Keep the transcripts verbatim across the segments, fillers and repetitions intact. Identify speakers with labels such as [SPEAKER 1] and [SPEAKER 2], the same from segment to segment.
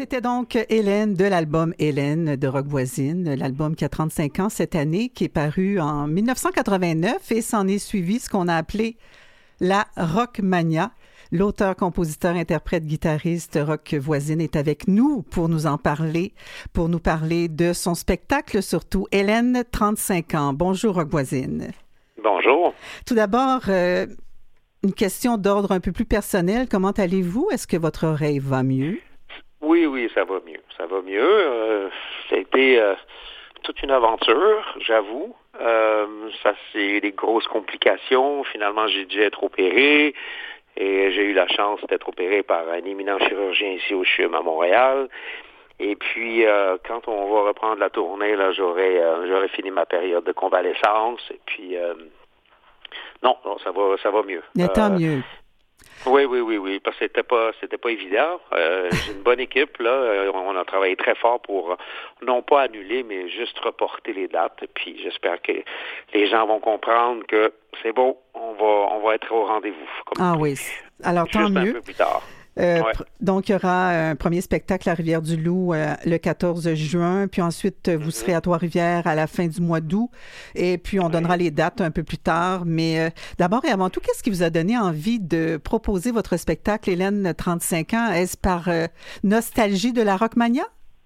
[SPEAKER 1] C'était donc Hélène de l'album Hélène de Rock Voisine, l'album qui a trente-cinq ans cette année, qui est paru en dix-neuf cent quatre-vingt-neuf et s'en est suivi ce qu'on a appelé la Rockmania. L'auteur, compositeur, interprète, guitariste Rock Voisine est avec nous pour nous en parler, pour nous parler de son spectacle surtout, Hélène, trente-cinq ans. Bonjour Rock Voisine.
[SPEAKER 2] Bonjour.
[SPEAKER 1] Tout d'abord, euh, une question d'ordre un peu plus personnel. Comment allez-vous? Est-ce que votre oreille va mieux?
[SPEAKER 2] Oui, oui, ça va mieux. Ça va mieux. Euh, ça a été euh, toute une aventure, j'avoue. Euh, ça, c'est des grosses complications. Finalement, j'ai dû être opéré. Et j'ai eu la chance d'être opéré par un éminent chirurgien ici au C H U M à Montréal. Et puis, euh, quand on va reprendre la tournée, là, j'aurai, euh, j'aurai fini ma période de convalescence. Et puis, euh, non, non, ça va, ça va mieux.
[SPEAKER 1] Mais tant
[SPEAKER 2] euh,
[SPEAKER 1] mieux.
[SPEAKER 2] Oui, oui, oui, oui, parce que c'était pas, c'était pas évident. Euh, j'ai une bonne équipe, là. On a travaillé très fort pour, non pas annuler, mais juste reporter les dates. Puis j'espère que les gens vont comprendre que c'est beau, on va, on va être au rendez-vous. Comme
[SPEAKER 1] ah
[SPEAKER 2] prévu.
[SPEAKER 1] Oui, alors tant
[SPEAKER 2] juste
[SPEAKER 1] mieux.
[SPEAKER 2] Un peu plus tard.
[SPEAKER 1] Euh,
[SPEAKER 2] ouais.
[SPEAKER 1] pr- donc, il y aura un premier spectacle à Rivière-du-Loup euh, le quatorze juin, puis ensuite, vous mm-hmm. serez à Trois-Rivières à la fin du mois d'août, et puis on donnera oui. les dates un peu plus tard. Mais euh, d'abord et avant tout, qu'est-ce qui vous a donné envie de proposer votre spectacle, Hélène, trente-cinq ans? Est-ce par euh, nostalgie de la Rockmania?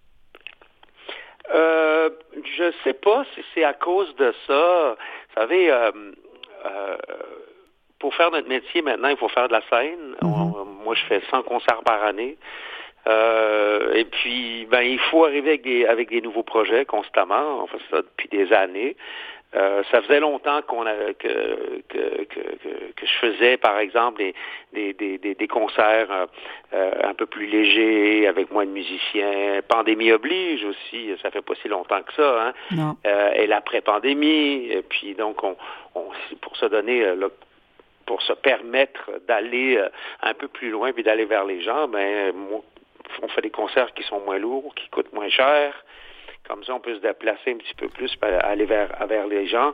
[SPEAKER 2] Euh, je sais pas si c'est à cause de ça. Vous savez... Euh, euh, Pour faire notre métier, maintenant, il faut faire de la scène. Mm-hmm. On, moi, je fais cent concerts par année. Euh, et puis, ben, il faut arriver avec des, avec des nouveaux projets constamment. On fait ça depuis des années. Euh, ça faisait longtemps qu'on a, que, que, que, que, que je faisais, par exemple, des, des, des, des, des concerts euh, un peu plus légers, avec moins de musiciens. Pandémie oblige aussi, ça fait pas si longtemps que ça. Hein?
[SPEAKER 1] Non.
[SPEAKER 2] Euh, et l'après-pandémie. Et puis, donc, on, on pour se donner euh, le pour se permettre d'aller euh, un peu plus loin puis d'aller vers les gens, ben moi, on fait des concerts qui sont moins lourds, qui coûtent moins cher. Comme ça, on peut se déplacer un petit peu plus pour aller vers, vers les gens.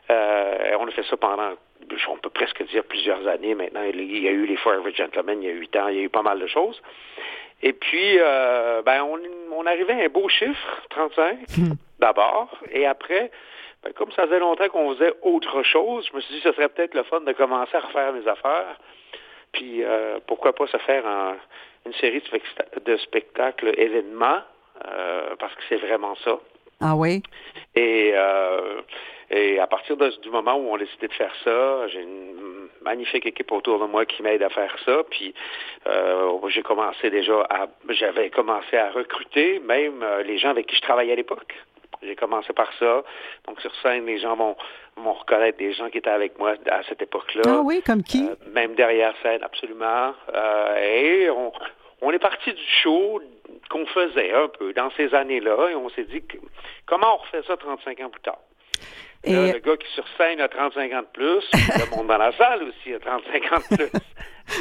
[SPEAKER 2] Euh, on a fait ça pendant, on peut presque dire, plusieurs années maintenant. Il y a eu les Forever Gentlemen, il y a eu huit ans, il y a eu pas mal de choses. Et puis, euh, ben on, on arrivait à un beau chiffre, trente-cinq, mmh. d'abord, et après... Ben, comme ça faisait longtemps qu'on faisait autre chose, je me suis dit que ce serait peut-être le fun de commencer à refaire mes affaires. Puis euh, pourquoi pas se faire un, une série de, de spectacles événements, euh, parce que c'est vraiment ça.
[SPEAKER 1] Ah oui?
[SPEAKER 2] Et, euh, et à partir de, du moment où on a décidé de faire ça, j'ai une magnifique équipe autour de moi qui m'aide à faire ça. Puis euh, j'ai commencé déjà à, j'avais commencé à recruter même euh, les gens avec qui je travaillais à l'époque. J'ai commencé par ça. Donc, sur scène, les gens vont, vont reconnaître des gens qui étaient avec moi à cette époque-là.
[SPEAKER 1] Ah oui, comme qui?
[SPEAKER 2] Euh, même derrière scène, absolument. Euh, et on, on est parti du show qu'on faisait un peu dans ces années-là. Et on s'est dit, que, comment on refait ça trente-cinq ans plus tard? Et... Là, le gars qui sur scène a trente-cinq ans de plus, le monde dans la salle aussi a trente-cinq ans de plus.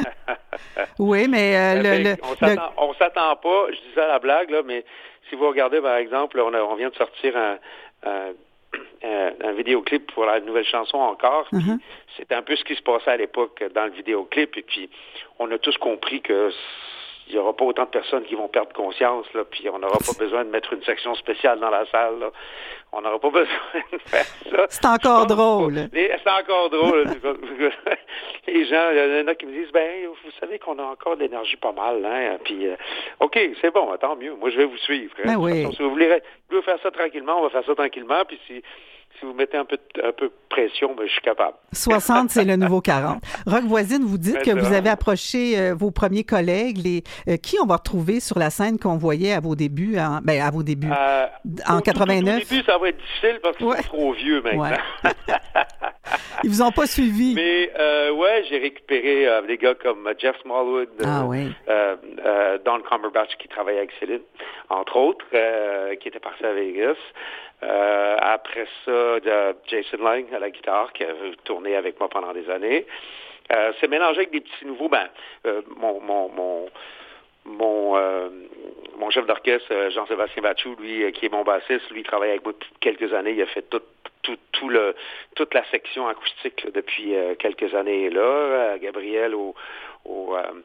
[SPEAKER 1] Oui, mais euh, le, le,
[SPEAKER 2] on s'attend,
[SPEAKER 1] le...
[SPEAKER 2] on s'attend pas, je disais à la blague, là, mais si vous regardez, par exemple, on, a, on vient de sortir un, un, un, un vidéoclip pour la nouvelle chanson encore. Uh-huh. C'est un peu ce qui se passait à l'époque dans le vidéoclip. Et puis, on a tous compris que il n'y aura pas autant de personnes qui vont perdre conscience, là, puis on n'aura pas besoin de mettre une section spéciale dans la salle. Là. On n'aura pas besoin de faire ça.
[SPEAKER 1] C'est encore drôle.
[SPEAKER 2] Les, c'est encore drôle. Les gens, il y en a qui me disent, ben, vous savez qu'on a encore de l'énergie pas mal, hein, puis, euh, OK, c'est bon, tant mieux. Moi, je vais vous suivre. Hein.
[SPEAKER 1] Ben oui.
[SPEAKER 2] Façon, si vous voulez, vous voulez faire ça tranquillement, on va faire ça tranquillement, puis si... Si vous mettez un peu de, un peu de pression, ben, je suis capable.
[SPEAKER 1] soixante, c'est le nouveau quarante. Rock Voisine, vous dites que vous avez approché euh, vos premiers collègues. Les, euh, qui on va retrouver sur la scène qu'on voyait à vos débuts, en, ben, à vos débuts,
[SPEAKER 2] euh,
[SPEAKER 1] en
[SPEAKER 2] au,
[SPEAKER 1] quatre-vingt-neuf?
[SPEAKER 2] Au début, ça va être difficile parce qu'ils ouais. sont trop vieux maintenant. Ouais.
[SPEAKER 1] Ils vous ont pas suivi.
[SPEAKER 2] Mais, euh, ouais, j'ai récupéré euh, des gars comme Jeff Smallwood,
[SPEAKER 1] ah,
[SPEAKER 2] euh,
[SPEAKER 1] oui.
[SPEAKER 2] euh, euh, Don Cumberbatch qui travaillait avec Céline, entre autres, euh, qui était parti à Vegas. Euh, après ça, de Jason Lang à la guitare, qui a tourné avec moi pendant des années. Euh, c'est mélangé avec des petits nouveaux. Ben, euh, mon mon mon mon, euh, mon chef d'orchestre, Jean-Sébastien Bachou, lui, qui est mon bassiste, lui, il travaille avec moi depuis quelques années. Il a fait tout, tout, tout le, toute la section acoustique là, depuis euh, quelques années là. Euh, Gabriel au, au, euh,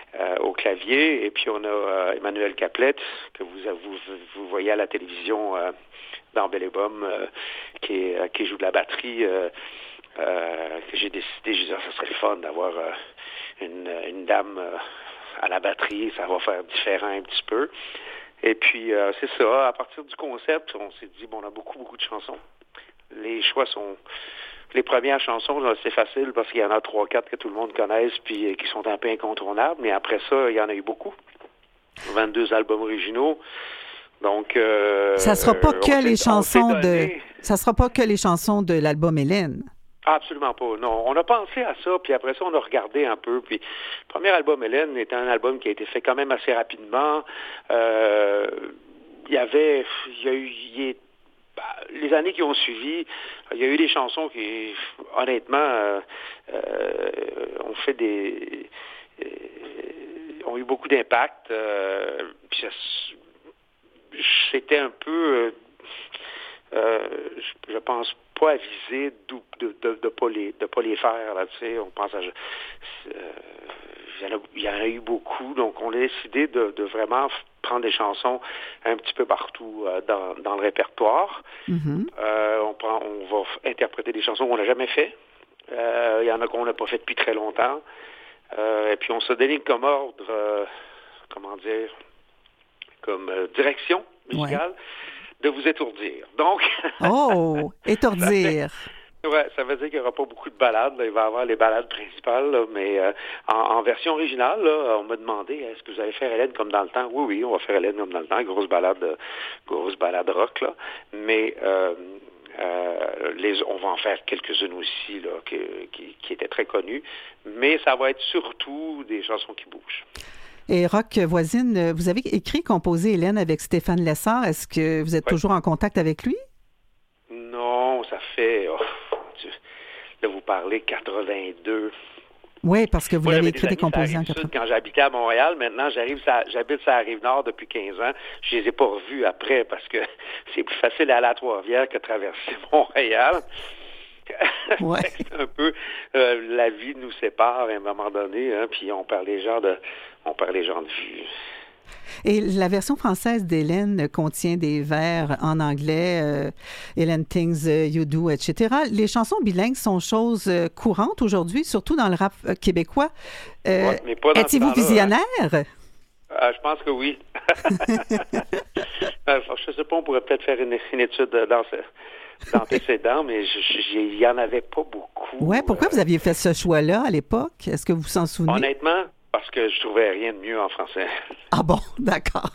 [SPEAKER 2] euh, au clavier. Et puis on a euh, Emmanuel Caplette, que vous, vous, vous voyez à la télévision euh, dans Bellebum, euh, qui, est, euh, qui joue de la batterie. Euh, euh, que j'ai décidé, je disais, ça serait le fun d'avoir euh, une, une dame euh, à la batterie, ça va faire différent un petit peu. Et puis, euh, c'est ça, à partir du concept, on s'est dit, bon, on a beaucoup, beaucoup de chansons. Les choix sont... Les premières chansons, là, c'est facile parce qu'il y en a trois, quatre que tout le monde connaisse puis euh, qui sont un peu incontournables. Mais après ça, il y en a eu beaucoup. vingt-deux albums originaux. Donc, euh,
[SPEAKER 1] ça sera pas
[SPEAKER 2] euh,
[SPEAKER 1] que les chansons de... Ça sera pas que les chansons de l'album Hélène.
[SPEAKER 2] Absolument pas. Non, on a pensé à ça, puis après ça, on a regardé un peu. Puis, le premier album, Hélène, était un album qui a été fait quand même assez rapidement. Euh, il y avait, il y a eu, il y a, les années qui ont suivi, il y a eu des chansons qui, honnêtement, euh, euh, ont fait des, euh, ont eu beaucoup d'impact. Euh, puis, ça, c'était un peu, euh, je, je pense pas avisé de de de pas les de pas les faire là, tu sais, on pense à euh, il y en a il y en a eu beaucoup, donc on a décidé de, de vraiment prendre des chansons un petit peu partout euh, dans dans le répertoire.
[SPEAKER 1] Mm-hmm.
[SPEAKER 2] Euh, on prend on va interpréter des chansons qu'on n'a jamais fait. Euh, il y en a qu'on n'a pas fait depuis très longtemps. Euh, et puis on se donne comme ordre, euh, comment dire, comme euh, direction musicale. Ouais. De vous étourdir. Donc.
[SPEAKER 1] Oh, étourdir.
[SPEAKER 2] Oui, ça veut dire qu'il n'y aura pas beaucoup de balades. Là. Il va y avoir les balades principales, là, mais euh, en, en version originale, là, on m'a demandé est-ce que vous allez faire Hélène comme dans le temps? Oui, oui, on va faire Hélène comme dans le temps, grosse balade, euh, grosse balade rock, là. Mais euh, euh, les, on va en faire quelques-unes aussi, là, qui, qui, qui étaient très connues. Mais ça va être surtout des chansons qui bougent.
[SPEAKER 1] Et Rock Voisine, vous avez écrit, composé Hélène avec Stéphane Lessard. Est-ce que vous êtes oui. toujours en contact avec lui?
[SPEAKER 2] Non, ça fait... Oh, là, vous parlez quatre-vingt-deux.
[SPEAKER 1] Oui, parce que vous
[SPEAKER 2] Moi,
[SPEAKER 1] l'avez écrit des composés en
[SPEAKER 2] quatre-vingt-deux. Quand j'habitais à Montréal, maintenant, j'arrive, ça, j'habite sur la Rive-Nord depuis quinze ans. Je les ai pas revus après parce que c'est plus facile d'aller à Trois-Rivières que de traverser Montréal.
[SPEAKER 1] Ouais.
[SPEAKER 2] C'est un peu euh, la vie nous sépare à un moment donné, hein, puis on perd les gens de on perd les gens de vue.
[SPEAKER 1] Et la version française d'Hélène contient des vers en anglais, euh, Hélène Things You Do, et cetera. Les chansons bilingues sont choses euh, courantes aujourd'hui, surtout dans le rap euh, québécois. Euh,
[SPEAKER 2] ouais, mais pas dans
[SPEAKER 1] étiez-vous visionnaire?
[SPEAKER 2] Hein? Euh, je pense que oui. Je ne sais pas, on pourrait peut-être faire une, une étude dans ce d'antécédents, mais il n'y en avait pas beaucoup.
[SPEAKER 1] Oui, pourquoi euh, vous aviez fait ce choix-là à l'époque? Est-ce que vous vous en souvenez?
[SPEAKER 2] Honnêtement, parce que je trouvais rien de mieux en français.
[SPEAKER 1] Ah bon, d'accord.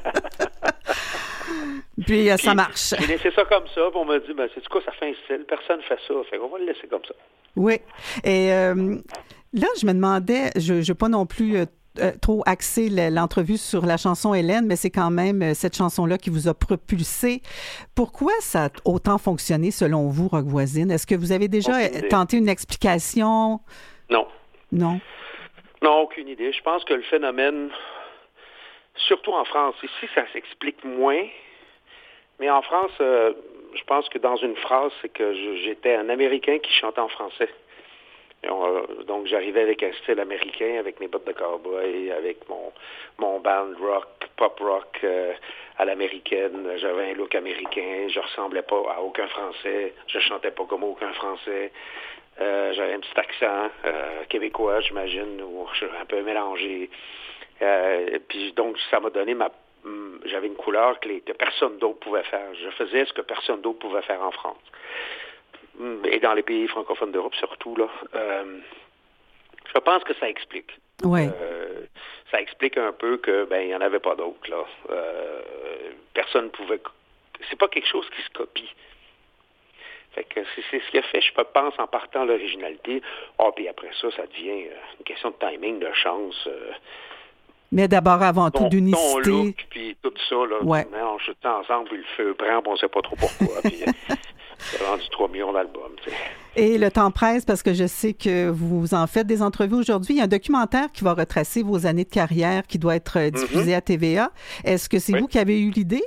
[SPEAKER 1] Puis, euh, ça marche.
[SPEAKER 2] J'ai laissé ça comme ça, puis on m'a dit, ben, c'est quoi, ça fait un style, personne ne fait ça, fait qu'on va le laisser comme ça.
[SPEAKER 1] Oui, et euh, là, je me demandais, je ne veux pas non plus... Euh, Euh, trop axé l'entrevue sur la chanson Hélène, mais c'est quand même euh, cette chanson-là qui vous a propulsé. Pourquoi ça a autant fonctionné selon vous, Rock Voisine? Est-ce que vous avez déjà aucune tenté idée. Une explication?
[SPEAKER 2] Non.
[SPEAKER 1] Non?
[SPEAKER 2] Non, aucune idée. Je pense que le phénomène, surtout en France, ici, ça s'explique moins, mais en France, euh, je pense que dans une phrase, c'est que j'étais un Américain qui chantait en français. On, donc, j'arrivais avec un style américain, avec mes bottes de cowboy, avec mon, mon band rock, pop rock euh, à l'américaine. J'avais un look américain, je ressemblais pas à aucun Français, je chantais pas comme aucun Français. Euh, j'avais un petit accent euh, québécois, j'imagine, ou je suis un peu mélangé. Euh, puis donc, ça m'a donné ma... J'avais une couleur que, les, que personne d'autre pouvait faire. Je faisais ce que personne d'autre pouvait faire en France. Et dans les pays francophones d'Europe surtout, là, euh, je pense que ça explique.
[SPEAKER 1] Oui.
[SPEAKER 2] Euh, ça explique un peu que ben il n'y en avait pas d'autres, là. Euh, personne ne pouvait. C'est pas quelque chose qui se copie. Fait que c'est, c'est ce qui a fait, je pense, en partant l'originalité. Ah, oh, puis après ça, ça devient une question de timing, de chance. Euh,
[SPEAKER 1] Mais d'abord, avant tout,
[SPEAKER 2] ton,
[SPEAKER 1] d'unicité.
[SPEAKER 2] Ton look, puis tout ça, là.
[SPEAKER 1] Ouais.
[SPEAKER 2] On chute ensemble, puis le feu prend, puis on ne sait pas trop pourquoi. Puis, c'est rendu trois millions d'albums. Tu sais.
[SPEAKER 1] Et le temps presse parce que je sais que vous en faites des entrevues aujourd'hui. Il y a un documentaire qui va retracer vos années de carrière qui doit être diffusé mm-hmm. à T V A. Est-ce que c'est oui. vous qui avez eu l'idée?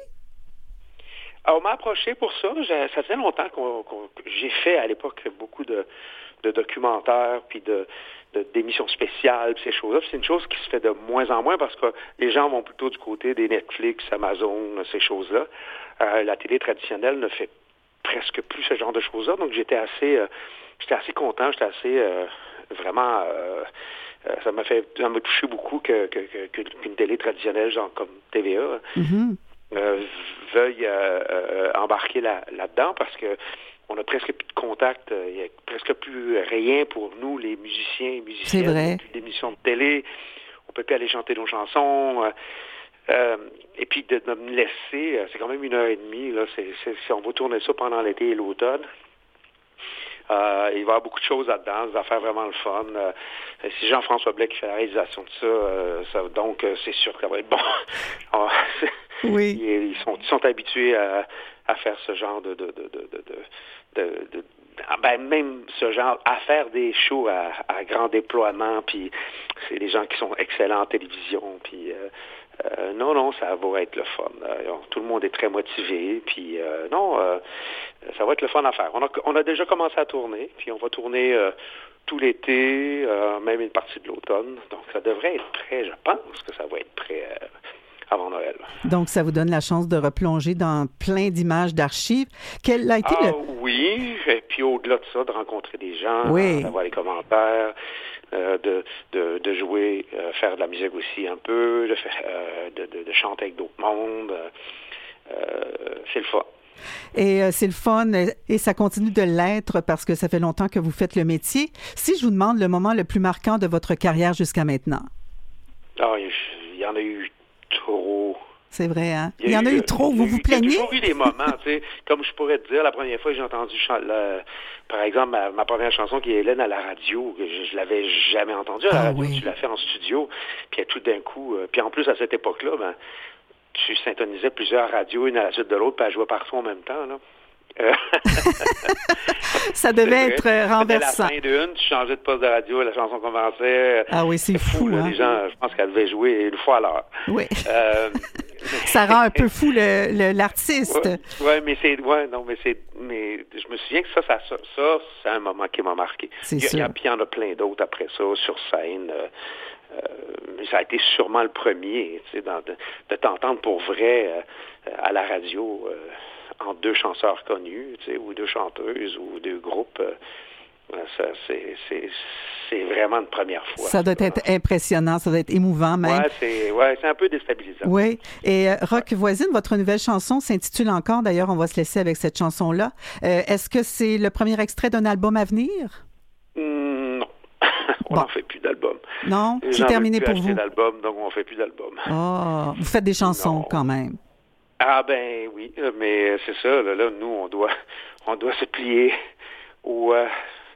[SPEAKER 2] Alors, on m'a approché pour ça. Ça faisait longtemps qu'on, qu'on, que j'ai fait à l'époque beaucoup de, de documentaires, puis de, de d'émissions spéciales, puis ces choses-là. Puis c'est une chose qui se fait de moins en moins parce que les gens vont plutôt du côté des Netflix, Amazon, ces choses-là. Euh, la télé traditionnelle ne fait presque plus ce genre de choses-là. Donc j'étais assez, euh, j'étais assez content, j'étais assez euh, vraiment. Euh, euh, ça m'a fait, ça m'a touché beaucoup que, que, que, qu'une télé traditionnelle, genre comme T V A,
[SPEAKER 1] Mm-hmm.
[SPEAKER 2] euh, veuille euh, euh, embarquer là, là-dedans parce que on a presque plus de contact, il euh, n'y a presque plus rien pour nous, les musiciens et musiciennes.
[SPEAKER 1] C'est vrai.
[SPEAKER 2] Plus d'émissions de télé, on peut plus aller chanter nos chansons. Euh, euh, et puis de, de me laisser, euh, c'est quand même une heure et demie, là, c'est, c'est, c'est, on va tourner ça pendant l'été et l'automne. Euh, il va y avoir beaucoup de choses là-dedans, des affaires vraiment le fun. Euh, c'est Jean-François Blais qui fait la réalisation de ça, euh, ça donc euh, c'est sûr que ça va être bon. Alors,
[SPEAKER 1] oui.
[SPEAKER 2] Ils, ils, sont, ils sont habitués à, à faire ce genre de... de, de, de, de, de, de ben, même ce genre, à faire des shows à, à grand déploiement, puis c'est des gens qui sont excellents en télévision, puis... Euh, Euh, non, non, ça va être le fun. Euh, tout le monde est très motivé, puis euh, non, euh, ça va être le fun à faire. On a, on a déjà commencé à tourner, puis on va tourner euh, tout l'été, euh, même une partie de l'automne. Donc ça devrait être prêt, je pense que ça va être prêt euh, avant Noël.
[SPEAKER 1] Donc ça vous donne la chance de replonger dans plein d'images d'archives. Quel a été
[SPEAKER 2] ah,
[SPEAKER 1] le...
[SPEAKER 2] Oui, et puis au-delà de ça, de rencontrer des gens,
[SPEAKER 1] oui.
[SPEAKER 2] d'avoir les commentaires. Euh, de, de, de jouer, euh, faire de la musique aussi un peu, de, faire, euh, de, de, de chanter avec d'autres mondes. Euh, c'est le fun.
[SPEAKER 1] Et euh, c'est le fun et ça continue de l'être parce que ça fait longtemps que vous faites le métier. Si je vous demande le moment le plus marquant de votre carrière jusqu'à maintenant?
[SPEAKER 2] Ah, il y en a eu trop.
[SPEAKER 1] C'est vrai, hein?
[SPEAKER 2] Il y,
[SPEAKER 1] il y en a eu, eu trop, vous
[SPEAKER 2] eu,
[SPEAKER 1] vous plaignez?
[SPEAKER 2] Il y a toujours eu des moments, tu sais, comme je pourrais te dire, la première fois que j'ai entendu, le, par exemple, ma, ma première chanson qui est Hélène à la radio, je, je l'avais jamais entendue à la
[SPEAKER 1] ah,
[SPEAKER 2] radio,
[SPEAKER 1] oui.
[SPEAKER 2] tu l'as fait en studio, puis tout d'un coup, euh, puis en plus à cette époque-là, ben, tu syntonisais plusieurs radios, une à la suite de l'autre, puis elle jouait partout en même temps, là.
[SPEAKER 1] Ça devait être renversant.
[SPEAKER 2] C'était la fin d'une, tu changeais de poste de radio, la chanson commençait.
[SPEAKER 1] Ah oui, c'est fou,
[SPEAKER 2] fou
[SPEAKER 1] hein?
[SPEAKER 2] Les gens, je pense qu'elle devait jouer une fois à l'heure.
[SPEAKER 1] Oui. Euh, ça rend un peu fou le, le, l'artiste.
[SPEAKER 2] Oui, ouais, mais c'est, ouais, non, mais c'est, mais je me souviens que ça, ça, ça, ça c'est un moment qui m'a marqué.
[SPEAKER 1] C'est
[SPEAKER 2] il y a,
[SPEAKER 1] sûr.
[SPEAKER 2] Puis il y en a plein d'autres après ça, sur scène. Euh, euh, mais ça a été sûrement le premier, tu sais, dans, de, de t'entendre pour vrai euh, à la radio. Euh, entre deux chanteurs connus, tu sais, ou deux chanteuses, ou deux groupes, euh, ça, c'est, c'est, c'est vraiment une première fois.
[SPEAKER 1] Ça doit être impressionnant, ça doit être émouvant même.
[SPEAKER 2] Oui, c'est, ouais, c'est un peu déstabilisant.
[SPEAKER 1] Oui, et euh, Rock Voisine, votre nouvelle chanson s'intitule encore, d'ailleurs, on va se laisser avec cette chanson-là. Euh, est-ce que c'est le premier extrait d'un album à venir?
[SPEAKER 2] Mmh, non, on n'en bon. fait plus d'albums.
[SPEAKER 1] Non, c'est terminé pour vous.
[SPEAKER 2] d'albums, donc on ne fait plus d'albums.
[SPEAKER 1] Oh, vous faites des chansons
[SPEAKER 2] non.
[SPEAKER 1] quand même.
[SPEAKER 2] Ah ben oui, mais c'est ça, là, là nous, on doit on doit se plier au euh,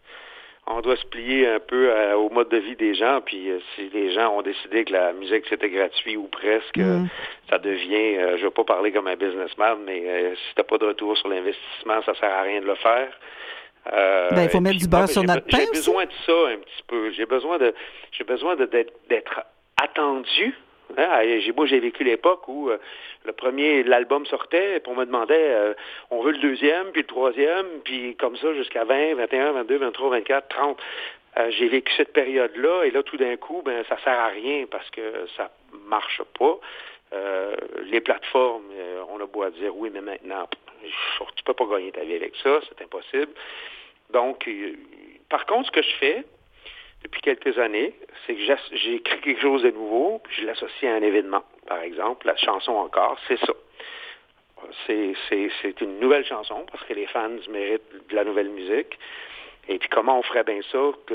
[SPEAKER 2] on doit se plier un peu euh, au mode de vie des gens, puis euh, si les gens ont décidé que la musique c'était gratuit ou presque, mm. euh, ça devient, euh, je ne veux pas parler comme un businessman, mais euh, si t'as pas de retour sur l'investissement, ça sert à rien de le faire.
[SPEAKER 1] Euh, ben, il faut mettre puis, du beurre moi, sur notre pain.
[SPEAKER 2] J'ai besoin de ça un petit peu. J'ai besoin de j'ai besoin de, d'être, d'être attendu. Hein, j'ai, moi, j'ai vécu l'époque où euh, le premier, l'album sortait, puis on me demandait, euh, on veut le deuxième, puis le troisième, puis comme ça jusqu'à vingt, vingt et un, vingt-deux, vingt-trois, vingt-quatre, trente. Euh, j'ai vécu cette période-là, et là, tout d'un coup, ben, ça sert à rien parce que ça marche pas. Euh, les plateformes, euh, on a beau à dire, oui, mais maintenant, tu peux pas gagner ta vie avec ça, c'est impossible. Donc, euh, par contre, ce que je fais, depuis quelques années, c'est que j'ai écrit quelque chose de nouveau, puis je l'associe à un événement. Par exemple, la chanson encore, c'est ça. C'est, c'est, c'est une nouvelle chanson, parce que les fans méritent de la nouvelle musique. Et puis comment on ferait bien ça, que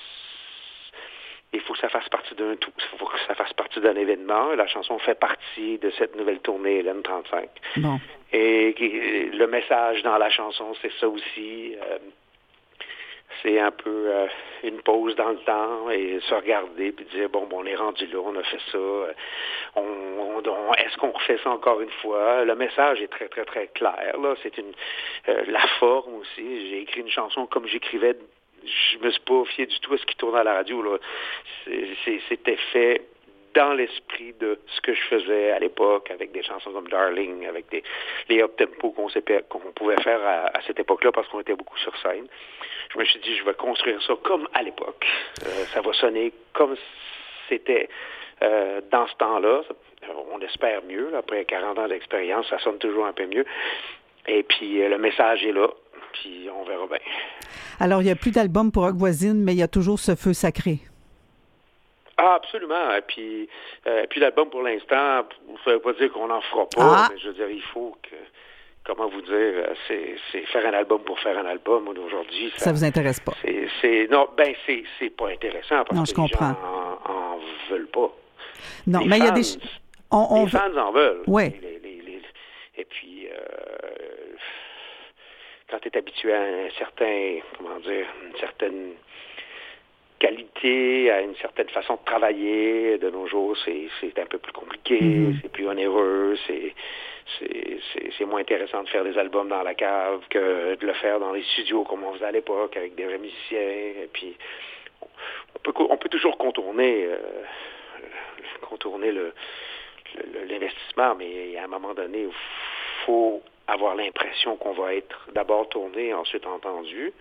[SPEAKER 2] il faut que ça fasse partie d'un tout. Il faut que ça fasse partie d'un événement. La chanson fait partie de cette nouvelle tournée Hélène trente-cinq.
[SPEAKER 1] Bon.
[SPEAKER 2] Et, et le message dans la chanson, c'est ça aussi. Euh, C'est un peu euh, une pause dans le temps et se regarder puis dire bon, bon on est rendu là, on a fait ça, on, on, on, est-ce qu'on refait ça encore une fois? Le message est très très très clair là. C'est une euh, la forme aussi. J'ai écrit une chanson comme j'écrivais. Je me suis pas fié du tout à ce qui tournait à la radio là. C'est, c'est, c'était fait dans l'esprit de ce que je faisais à l'époque, avec des chansons comme Darling, avec des, les up-tempo qu'on, qu'on pouvait faire à, à cette époque-là, parce qu'on était beaucoup sur scène. Je me suis dit, je vais construire ça comme à l'époque. Euh, ça va sonner comme c'était euh, dans ce temps-là. On espère mieux. Là, après quarante ans d'expérience, ça sonne toujours un peu mieux. Et puis, euh, le message est là. Puis, on verra bien.
[SPEAKER 1] Alors, il n'y a plus d'album pour Rock Voisine, mais il y a toujours ce feu sacré.
[SPEAKER 2] Ah, absolument. Et puis, euh, puis l'album, pour l'instant, ça ne veut pas dire qu'on n'en fera pas,
[SPEAKER 1] ah.
[SPEAKER 2] mais je veux dire, il faut que, comment vous dire, c'est, c'est faire un album pour faire un album. Aujourd'hui, ça,
[SPEAKER 1] ça vous intéresse pas?
[SPEAKER 2] C'est, c'est, non, ben, c'est, c'est pas intéressant parce
[SPEAKER 1] non,
[SPEAKER 2] que
[SPEAKER 1] je
[SPEAKER 2] les
[SPEAKER 1] comprends.
[SPEAKER 2] gens en, en veulent pas.
[SPEAKER 1] Non,
[SPEAKER 2] les
[SPEAKER 1] mais il y a des...
[SPEAKER 2] On, on les veut... fans en veulent.
[SPEAKER 1] Oui.
[SPEAKER 2] Les, les, les... Et puis, euh... quand tu es habitué à un certain, comment dire, une certaine qualité, à une certaine façon de travailler, de nos jours, c'est, c'est un peu plus compliqué, mm-hmm. c'est plus onéreux, c'est, c'est, c'est, c'est moins intéressant de faire des albums dans la cave que de le faire dans les studios comme on faisait à l'époque, avec des vrais musiciens, et puis on peut, on peut toujours contourner, euh, contourner le, le, l'investissement, mais à un moment donné, il faut avoir l'impression qu'on va être d'abord tourné, ensuite entendu.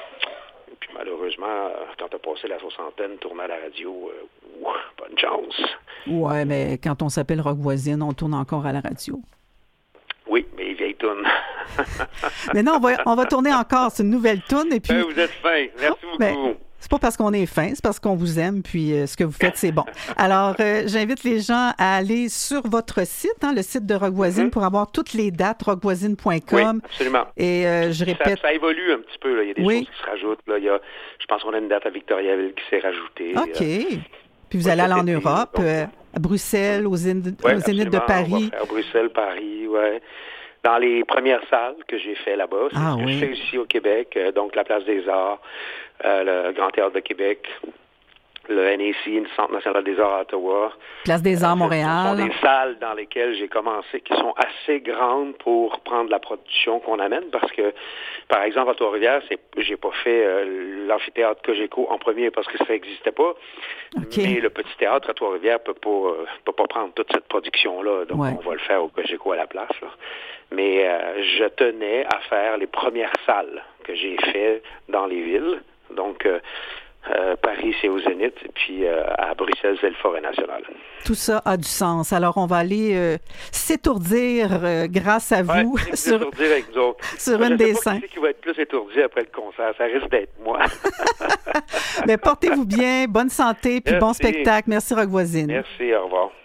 [SPEAKER 2] Et puis malheureusement, quand tu as passé la soixantaine, tourner à la radio, euh, bonne chance.
[SPEAKER 1] Ouais, mais quand on s'appelle Rock Voisine, on tourne encore à la radio.
[SPEAKER 2] Oui, mais vieille toune.
[SPEAKER 1] Mais non, on va, on va tourner encore. C'est une nouvelle toune. Et puis...
[SPEAKER 2] Ben, vous êtes fin. Merci beaucoup.
[SPEAKER 1] Ben, c'est pas parce qu'on est fin, c'est parce qu'on vous aime, puis euh, ce que vous faites, c'est bon. Alors, euh, j'invite les gens à aller sur votre site, hein, le site de Rock Voisine, mm-hmm. pour avoir toutes les dates, rock voisine point com.
[SPEAKER 2] Oui, absolument.
[SPEAKER 1] Et euh, je répète...
[SPEAKER 2] Ça, ça évolue un petit peu, là. Il y a des
[SPEAKER 1] oui.
[SPEAKER 2] choses qui se rajoutent. Là. Il y a, je pense qu'on a une date à Victoriaville qui s'est rajoutée.
[SPEAKER 1] OK.
[SPEAKER 2] Euh,
[SPEAKER 1] puis vous allez aller en Europe, donc, euh, à Bruxelles, aux Zénith
[SPEAKER 2] ouais,
[SPEAKER 1] de Paris.
[SPEAKER 2] On va faire Bruxelles, Paris, ouais. Dans les premières salles que j'ai fait là-bas, c'est
[SPEAKER 1] ah,
[SPEAKER 2] ce que
[SPEAKER 1] oui.
[SPEAKER 2] je fais ici au Québec, euh, donc la Place des Arts, euh, le Grand Théâtre de Québec, le N A C, le Centre national des arts à Ottawa.
[SPEAKER 1] Place des Arts, euh,
[SPEAKER 2] Ce
[SPEAKER 1] Montréal.
[SPEAKER 2] sont des salles dans lesquelles j'ai commencé, qui sont assez grandes pour prendre la production qu'on amène, parce que, par exemple, à Trois-Rivières, c'est, j'ai pas fait euh, l'amphithéâtre Cogeco en premier parce que ça n'existait pas,
[SPEAKER 1] okay.
[SPEAKER 2] mais le petit théâtre à Trois-Rivières peut pas, euh, peut pas prendre toute cette production-là, donc
[SPEAKER 1] ouais.
[SPEAKER 2] on va le faire au Cogeco à la place, là. Mais euh, je tenais à faire les premières salles que j'ai fait dans les villes. Donc, euh, euh, Paris, c'est au Zénith, et puis euh, à Bruxelles, c'est le Forêt nationale.
[SPEAKER 1] Tout ça a du sens. Alors, on va aller euh, s'étourdir euh, grâce à vous
[SPEAKER 2] ouais,
[SPEAKER 1] sur,
[SPEAKER 2] s'étourdir avec vous autres.
[SPEAKER 1] sur
[SPEAKER 2] moi,
[SPEAKER 1] une
[SPEAKER 2] je
[SPEAKER 1] des
[SPEAKER 2] sais pas
[SPEAKER 1] scènes.
[SPEAKER 2] Qui, qui va être plus étourdi après le concert? Ça risque d'être moi.
[SPEAKER 1] Mais portez-vous bien, bonne santé, puis
[SPEAKER 2] Merci.
[SPEAKER 1] bon spectacle. Merci, Rock Voisine.
[SPEAKER 2] Merci, au revoir.